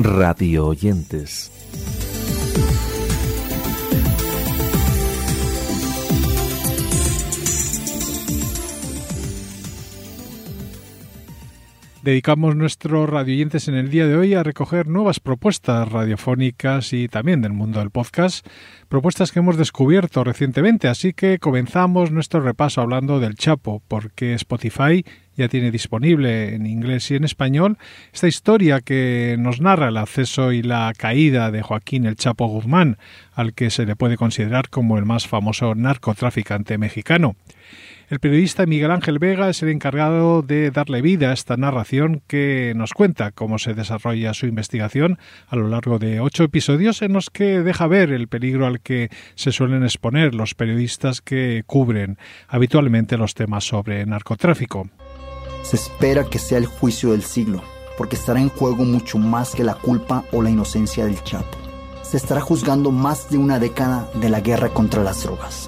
Radio oyentes. Dedicamos nuestros radioyentes en el día de hoy a recoger nuevas propuestas radiofónicas y también del mundo del podcast, propuestas que hemos descubierto recientemente, así que comenzamos nuestro repaso hablando del Chapo, porque Spotify ya tiene disponible en inglés y en español esta historia que nos narra el acceso y la caída de Joaquín El Chapo Guzmán, al que se le puede considerar como el más famoso narcotraficante mexicano. El periodista Miguel Ángel Vega es el encargado de darle vida a esta narración que nos cuenta cómo se desarrolla su investigación a lo largo de 8 episodios en los que deja ver el peligro al que se suelen exponer los periodistas que cubren habitualmente los temas sobre narcotráfico. Se espera que sea el juicio del siglo, porque estará en juego mucho más que la culpa o la inocencia del Chapo. Se estará juzgando más de una década de la guerra contra las drogas.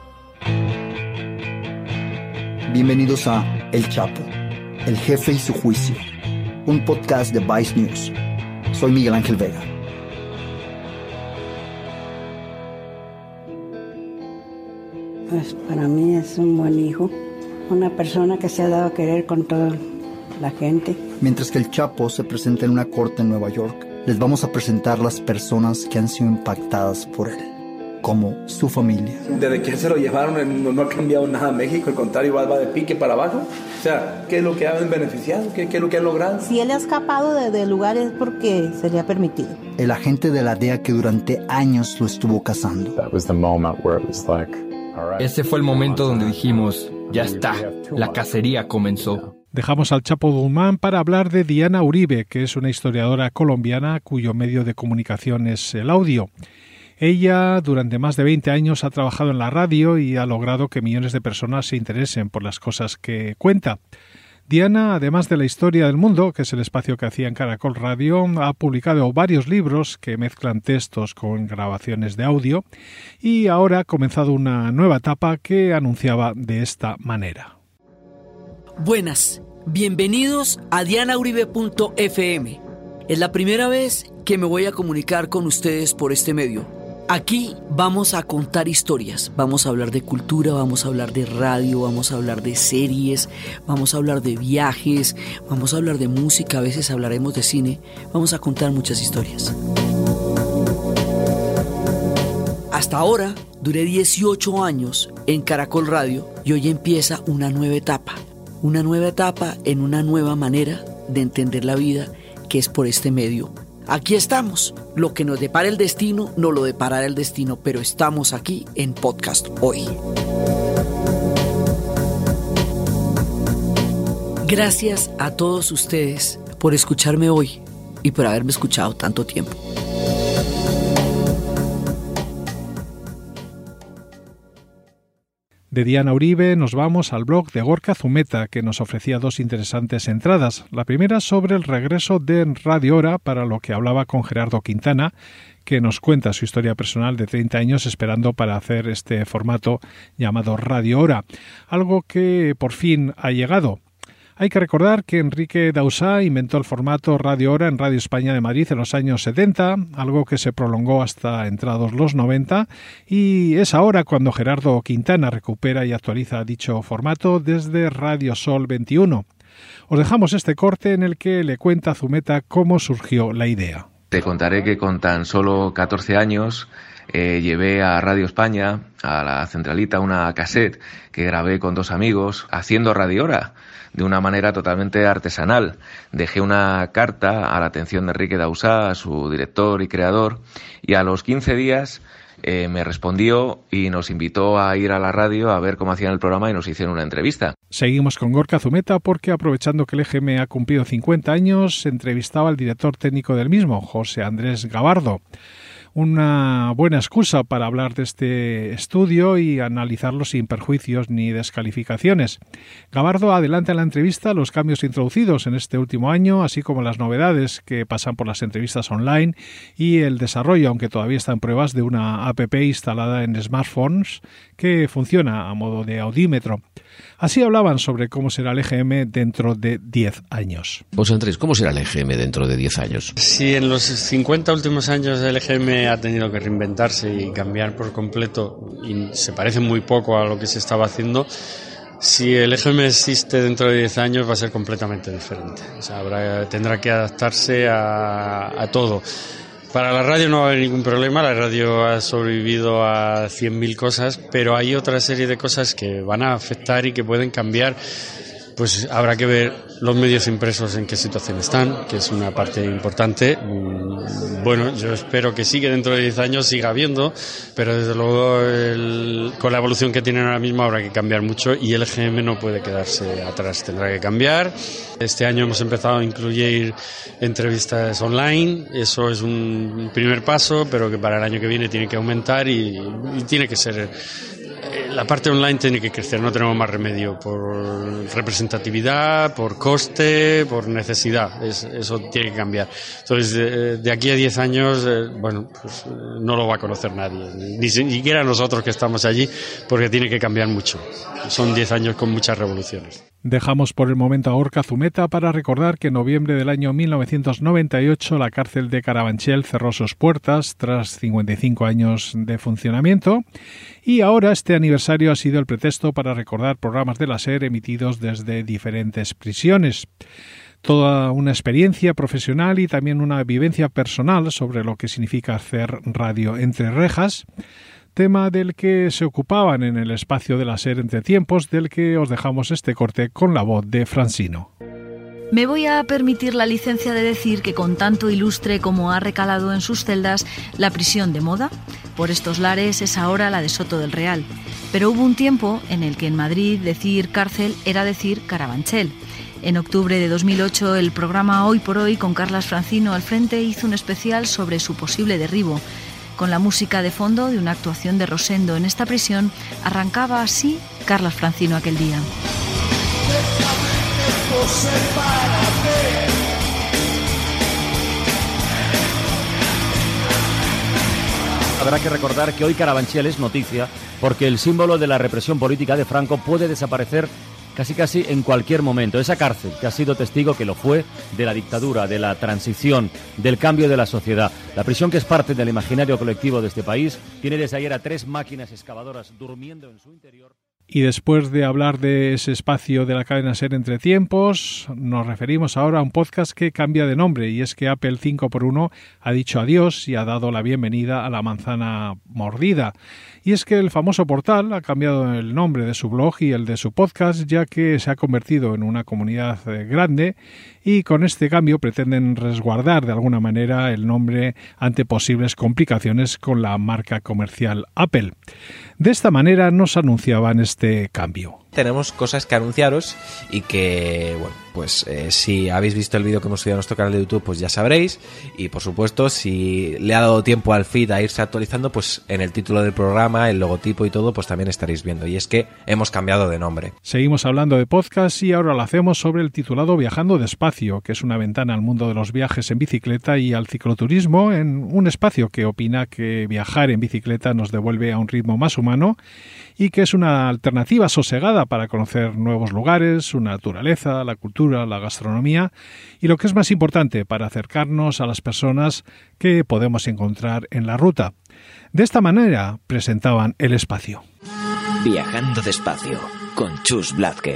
Bienvenidos a El Chapo, el jefe y su juicio, un podcast de Vice News. Soy Miguel Ángel Vega. Pues para mí es un buen hijo, una persona que se ha dado a querer con toda la gente. Mientras que El Chapo se presenta en una corte en Nueva York, les vamos a presentar las personas que han sido impactadas por él, como su familia. Desde que se lo llevaron no ha cambiado nada en México, al contrario, va de pique para abajo. O sea, ¿qué es lo que han beneficiado? ¿Qué es lo que han logrado? Si él ha escapado de lugares porque se le ha permitido. El agente de la DEA que durante años lo estuvo cazando. Ese fue el momento donde dijimos, ya está, la cacería comenzó. Dejamos al Chapo Guzmán para hablar de Diana Uribe, que es una historiadora colombiana cuyo medio de comunicación es el audio. Ella, durante más de 20 años, ha trabajado en la radio y ha logrado que millones de personas se interesen por las cosas que cuenta. Diana, además de La historia del mundo, que es el espacio que hacía en Caracol Radio, ha publicado varios libros que mezclan textos con grabaciones de audio y ahora ha comenzado una nueva etapa que anunciaba de esta manera. Buenas, bienvenidos a dianauribe.fm. Es la primera vez que me voy a comunicar con ustedes por este medio. Aquí vamos a contar historias, vamos a hablar de cultura, vamos a hablar de radio, vamos a hablar de series, vamos a hablar de viajes, vamos a hablar de música, a veces hablaremos de cine, vamos a contar muchas historias. Hasta ahora duré 18 años en Caracol Radio y hoy empieza una nueva etapa en una nueva manera de entender la vida que es por este medio. Aquí estamos, lo que nos depara el destino, no lo deparará el destino, pero estamos aquí en Podcast Hoy. Gracias a todos ustedes por escucharme hoy y por haberme escuchado tanto tiempo. De Diana Uribe nos vamos al blog de Gorka Zumeta, que nos ofrecía 2 interesantes entradas. La primera sobre el regreso de Radio Hora, para lo que hablaba con Gerardo Quintana, que nos cuenta su historia personal de 30 años esperando para hacer este formato llamado Radio Hora, algo que por fin ha llegado. Hay que recordar que Enrique Dausá inventó el formato Radio Hora en Radio España de Madrid en los años 70, algo que se prolongó hasta entrados los 90, y es ahora cuando Gerardo Quintana recupera y actualiza dicho formato desde Radio Sol 21. Os dejamos este corte en el que le cuenta a Zumeta cómo surgió la idea. Te contaré que con tan solo 14 años llevé a Radio España, a la centralita, una cassette que grabé con 2 amigos haciendo Radio Hora de una manera totalmente artesanal. Dejé una carta a la atención de Enrique Dausá, su director y creador, y a los 15 días me respondió y nos invitó a ir a la radio a ver cómo hacían el programa y nos hicieron una entrevista. Seguimos con Gorka Zumeta porque, aprovechando que el EGM ha cumplido 50 años, se entrevistaba al director técnico del mismo, José Andrés Gabardo. una buena excusa para hablar de este estudio y analizarlo sin perjuicios ni descalificaciones. Gabardo adelanta en la entrevista los cambios introducidos en este último año, así como las novedades que pasan por las entrevistas online y el desarrollo, aunque todavía está en pruebas, de una app instalada en smartphones que funciona a modo de audímetro. Así hablaban sobre cómo será el EGM dentro de 10 años. José Andrés, ¿cómo será el EGM dentro de 10 años? Si en los 50 últimos años el EGM ha tenido que reinventarse y cambiar por completo y se parece muy poco a lo que se estaba haciendo, si el EGM existe dentro de 10 años va a ser completamente diferente. O sea, tendrá que adaptarse a todo. Para la radio no va a haber ningún problema, la radio ha sobrevivido a 100.000 cosas, pero hay otra serie de cosas que van a afectar y que pueden cambiar. Pues habrá que ver los medios impresos en qué situación están, que es una parte importante. Bueno, yo espero que sí, que dentro de 10 años siga habiendo, pero desde luego con la evolución que tienen ahora mismo habrá que cambiar mucho y el EGM no puede quedarse atrás, tendrá que cambiar. Este año hemos empezado a incluir entrevistas online, eso es un primer paso, pero que para el año que viene tiene que aumentar y tiene que ser... La parte online tiene que crecer, no tenemos más remedio, por representatividad, por coste, por necesidad, eso tiene que cambiar. Entonces, de aquí a 10 años, pues no lo va a conocer nadie, ni siquiera nosotros que estamos allí, porque tiene que cambiar mucho. Son 10 años con muchas revoluciones. Dejamos por el momento a Gorka Zumeta para recordar que en noviembre del año 1998 la cárcel de Carabanchel cerró sus puertas tras 55 años de funcionamiento y ahora este aniversario ha sido el pretexto para recordar programas de la SER emitidos desde diferentes prisiones. Toda una experiencia profesional y también una vivencia personal sobre lo que significa hacer radio entre rejas, tema del que se ocupaban en el espacio de la SER Entre Tiempos, del que os dejamos este corte con la voz de Francino. Me voy a permitir la licencia de decir que con tanto ilustre como ha recalado en sus celdas la prisión de Moda, por estos lares es ahora la de Soto del Real. Pero hubo un tiempo en el que en Madrid decir cárcel era decir Carabanchel. En octubre de 2008 el programa Hoy por Hoy con Carlas Francino al frente hizo un especial sobre su posible derribo. Con la música de fondo de una actuación de Rosendo en esta prisión, arrancaba así Carlas Francino aquel día. Habrá que recordar que hoy Carabanchel es noticia porque el símbolo de la represión política de Franco puede desaparecer casi en cualquier momento. Esa cárcel que ha sido testigo, que lo fue, de la dictadura, de la transición, del cambio de la sociedad. La prisión, que es parte del imaginario colectivo de este país, tiene desde ayer a 3 máquinas excavadoras durmiendo en su interior. Y después de hablar de ese espacio de la cadena SER Entre Tiempos, nos referimos ahora a un podcast que cambia de nombre, y es que Apple 5x1 ha dicho adiós y ha dado la bienvenida a la manzana mordida. Y es que el famoso portal ha cambiado el nombre de su blog y el de su podcast, ya que se ha convertido en una comunidad grande, y con este cambio pretenden resguardar de alguna manera el nombre ante posibles complicaciones con la marca comercial Apple. De esta manera nos anunciaban este cambio. Tenemos cosas que anunciaros y que, bueno, pues si habéis visto el vídeo que hemos subido a nuestro canal de YouTube, pues ya sabréis. Y por supuesto, si le ha dado tiempo al feed a irse actualizando, pues en el título del programa, el logotipo y todo, pues también estaréis viendo. Y es que hemos cambiado de nombre. Seguimos hablando de podcast y ahora lo hacemos sobre el titulado Viajando Despacio, que es una ventana al mundo de los viajes en bicicleta y al cicloturismo, en un espacio que opina que viajar en bicicleta nos devuelve a un ritmo más humano y que es una alternativa sosegada para conocer nuevos lugares, su naturaleza, la cultura, la gastronomía y, lo que es más importante, para acercarnos a las personas que podemos encontrar en la ruta. De esta manera presentaban el espacio. Viajando Despacio, con Chus Blázquez.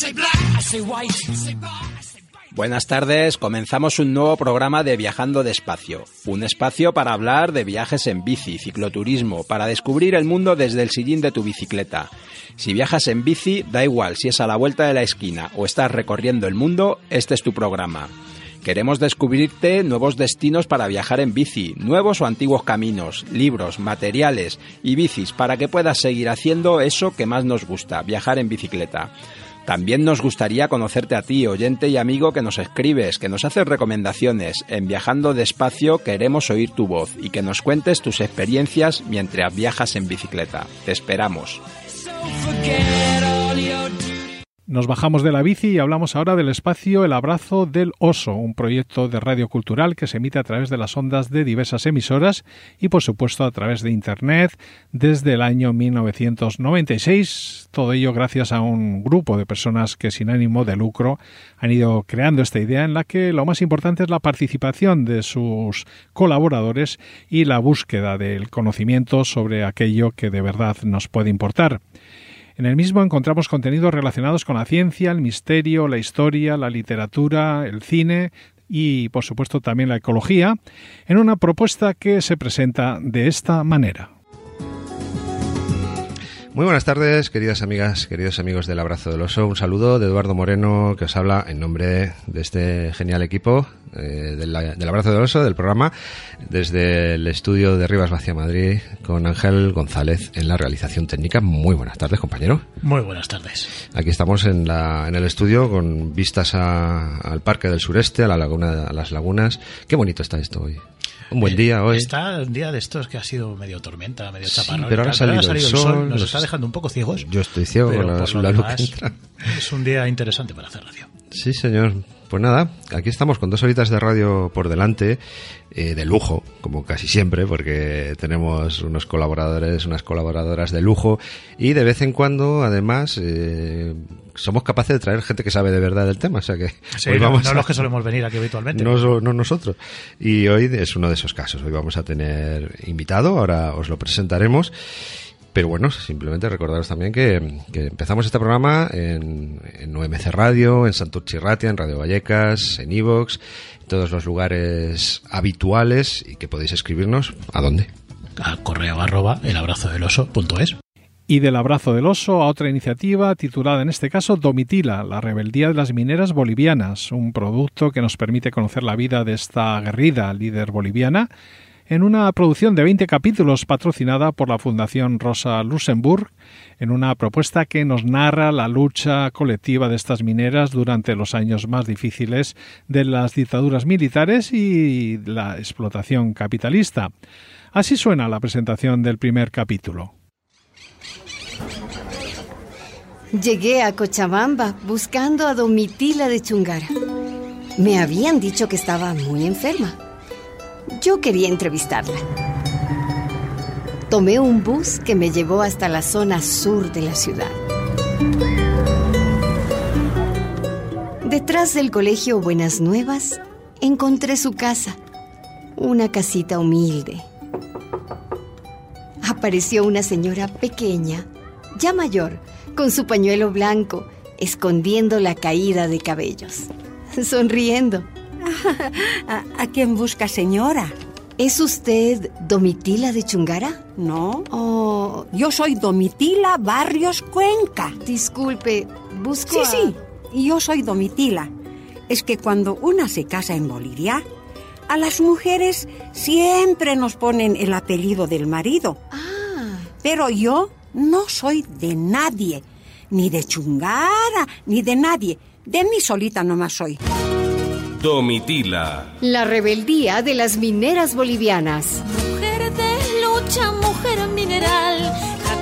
Buenas tardes, comenzamos un nuevo programa de Viajando Despacio, un espacio para hablar de viajes en bici, cicloturismo, para descubrir el mundo desde el sillín de tu bicicleta. Si viajas en bici, da igual si es a la vuelta de la esquina o estás recorriendo el mundo, este es tu programa. Queremos descubrirte nuevos destinos para viajar en bici, nuevos o antiguos caminos, libros, materiales y bicis para que puedas seguir haciendo eso que más nos gusta, viajar en bicicleta. También nos gustaría conocerte a ti, oyente y amigo que nos escribes, que nos haces recomendaciones. En Viajando Despacio queremos oír tu voz y que nos cuentes tus experiencias mientras viajas en bicicleta. Te esperamos. Nos bajamos de la bici y hablamos ahora del espacio El Abrazo del Oso, un proyecto de radio cultural que se emite a través de las ondas de diversas emisoras y, por supuesto, a través de Internet desde el año 1996. Todo ello gracias a un grupo de personas que sin ánimo de lucro han ido creando esta idea en la que lo más importante es la participación de sus colaboradores y la búsqueda del conocimiento sobre aquello que de verdad nos puede importar. En el mismo encontramos contenidos relacionados con la ciencia, el misterio, la historia, la literatura, el cine y, por supuesto, también la ecología, en una propuesta que se presenta de esta manera. Muy buenas tardes, queridas amigas, queridos amigos del Abrazo del Oso. Un saludo de Eduardo Moreno, que os habla en nombre de este genial equipo del Abrazo del Oso, del programa, desde el estudio de Rivas Vacia Madrid, con Ángel González en la realización técnica. Muy buenas tardes, compañero. Muy buenas tardes. Aquí estamos en el estudio con vistas al Parque del Sureste, a las lagunas. Qué bonito está esto hoy. Un buen día hoy. Está un día de estos que ha sido medio tormenta, medio chaparrón. Sí, pero ahora ha salido el sol. Nos está dejando un poco ciegos. Yo estoy ciego con la luz que entra. Es un día interesante para hacer radio. Sí, señor. Pues nada, aquí estamos con 2 horitas de radio por delante, de lujo, como casi siempre, porque tenemos unos colaboradores, unas colaboradoras de lujo, y de vez en cuando, además, somos capaces de traer gente que sabe de verdad del tema. O sea que sí, no los que solemos venir aquí habitualmente. No nosotros. Y hoy es uno de esos casos. Hoy vamos a tener invitado, ahora os lo presentaremos. Pero bueno, simplemente recordaros también que empezamos este programa en UMC Radio, en Santurchi Ratia, en Radio Vallecas, en iVox, en todos los lugares habituales, y que podéis escribirnos ¿a dónde? A correo@elabrazodeloso.es. Y del Abrazo del Oso a otra iniciativa titulada en este caso Domitila, la rebeldía de las mineras bolivianas, un producto que nos permite conocer la vida de esta aguerrida líder boliviana, en una producción de 20 capítulos patrocinada por la Fundación Rosa Luxemburg, en una propuesta que nos narra la lucha colectiva de estas mineras durante los años más difíciles de las dictaduras militares y la explotación capitalista. Así suena la presentación del primer capítulo. Llegué a Cochabamba buscando a Domitila de Chungara. Me habían dicho que estaba muy enferma. Yo quería entrevistarla. Tomé un bus que me llevó hasta la zona sur de la ciudad. Detrás del colegio Buenas Nuevas encontré su casa, una casita humilde. Apareció una señora pequeña, ya mayor, con su pañuelo blanco, escondiendo la caída de cabellos, sonriendo. ¿A quién busca, señora? ¿Es usted Domitila de Chungara? No. Yo soy Domitila Barrios Cuenca. Disculpe, busco Sí, yo soy Domitila. Es que cuando una se casa en Bolivia, a las mujeres siempre nos ponen el apellido del marido. Pero yo no soy de nadie, ni de Chungara, ni de nadie. De mí solita nomás soy. Domitila. La rebeldía de las mineras bolivianas. Mujer de lucha, mujer mineral.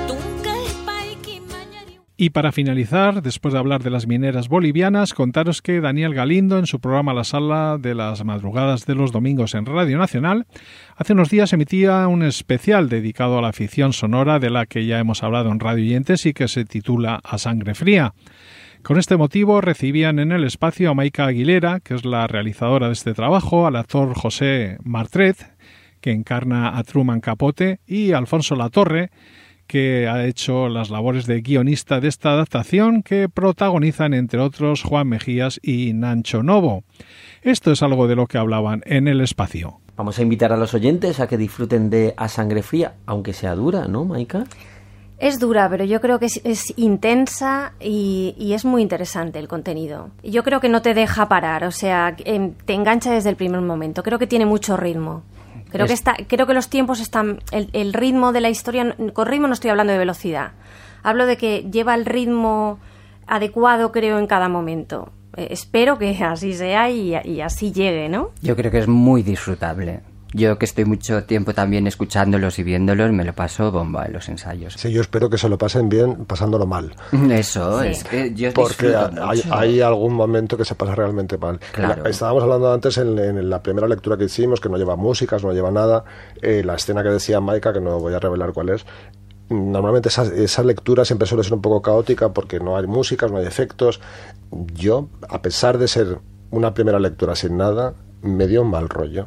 Y para finalizar, después de hablar de las mineras bolivianas, contaros que Daniel Galindo, en su programa La Sala de las Madrugadas de los Domingos en Radio Nacional, hace unos días emitía un especial dedicado a la ficción sonora de la que ya hemos hablado en Radio Oyentes y que se titula A Sangre Fría. Con este motivo recibían en el espacio a Maika Aguilera, que es la realizadora de este trabajo, al actor José Martret, que encarna a Truman Capote, y a Alfonso Latorre, que ha hecho las labores de guionista de esta adaptación, que protagonizan entre otros Juan Mejías y Nacho Novo. Esto es algo de lo que hablaban en el espacio. Vamos a invitar a los oyentes a que disfruten de A Sangre Fría, aunque sea dura, ¿no, Maika? Es dura, pero yo creo que es intensa y es muy interesante el contenido. Yo creo que no te deja parar, o sea, te engancha desde el primer momento. Creo que tiene mucho ritmo. Creo que los tiempos están... El ritmo de la historia... Con ritmo no estoy hablando de velocidad. Hablo de que lleva el ritmo adecuado, creo, en cada momento. Espero que así sea y así llegue, ¿no? Yo creo que es muy disfrutable. Yo que estoy mucho tiempo también escuchándolos y viéndolos, me lo paso bomba en los ensayos. Sí, yo espero que se lo pasen bien pasándolo mal. Eso, sí. Es que yo porque hay algún momento que se pasa realmente mal. Claro. Estábamos hablando antes en la primera lectura que hicimos, que no lleva músicas, no lleva nada. La escena que decía Maika, que no voy a revelar cuál es, normalmente esa lectura siempre suele ser un poco caótica porque no hay músicas, no hay efectos. Yo, a pesar de ser una primera lectura sin nada, me dio un mal rollo.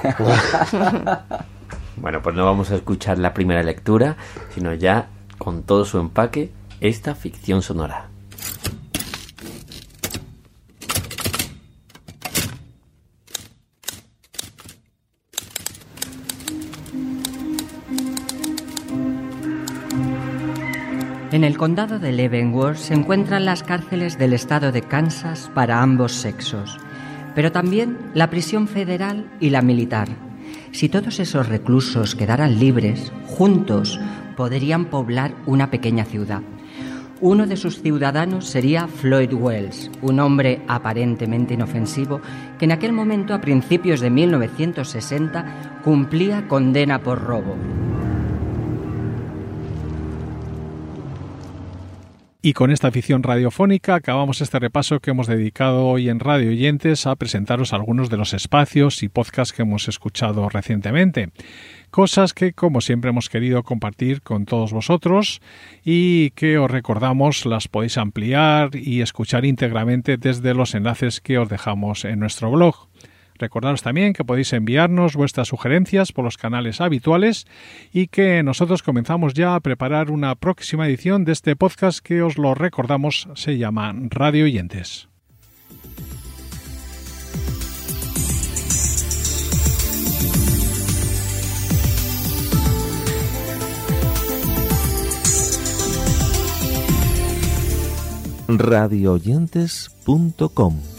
Bueno, pues no vamos a escuchar la primera lectura, sino ya con todo su empaque, esta ficción sonora. En el condado de Leavenworth se encuentran las cárceles del estado de Kansas para ambos sexos, pero también la prisión federal y la militar. Si todos esos reclusos quedaran libres, juntos podrían poblar una pequeña ciudad. Uno de sus ciudadanos sería Floyd Wells, un hombre aparentemente inofensivo que en aquel momento, a principios de 1960, cumplía condena por robo. Y con esta ficción radiofónica acabamos este repaso que hemos dedicado hoy en Radio Oyentes a presentaros algunos de los espacios y podcasts que hemos escuchado recientemente. Cosas que, como siempre, hemos querido compartir con todos vosotros y que os recordamos las podéis ampliar y escuchar íntegramente desde los enlaces que os dejamos en nuestro blog. Recordaros también que podéis enviarnos vuestras sugerencias por los canales habituales y que nosotros comenzamos ya a preparar una próxima edición de este podcast que, os lo recordamos, se llama Radio Oyentes. radioyentes.com